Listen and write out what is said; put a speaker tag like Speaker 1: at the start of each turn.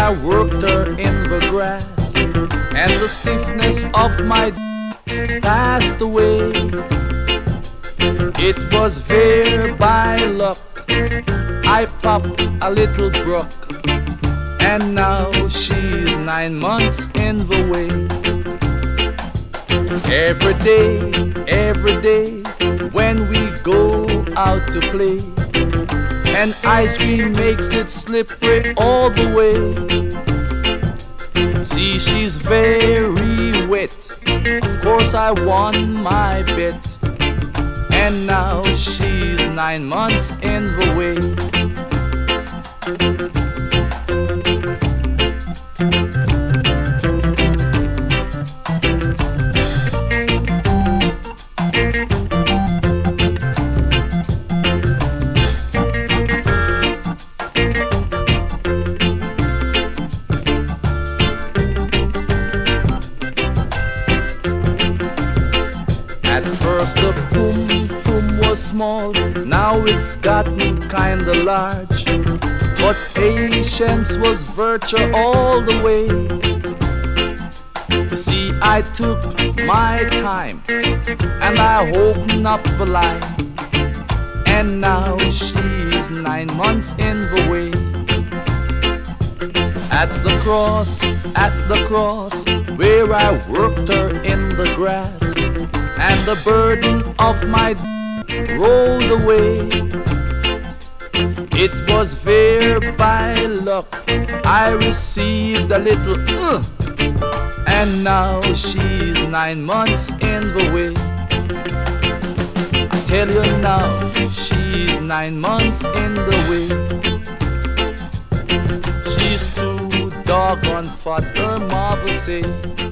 Speaker 1: I worked her in the grass, and the stiffness of my passed away. It was there by luck I popped a little brook, and now she's 9 months in the way. Every day, when we go out to play, and ice cream makes it slippery all the way. See, she's very wet, of course I won my bet, and now she's 9 months in the way. At first the boom boom was small, now it's gotten kinda large. But patience was virtue all the way. You see, I took my time and I opened up the line, and now she's 9 months in the way. At the cross, where I worked her in the grass, and the burden of my rolled away. It was there by luck I received a little and now she's 9 months in the way. I tell you now, she's 9 months in the way. She's too doggone fat, her mother say.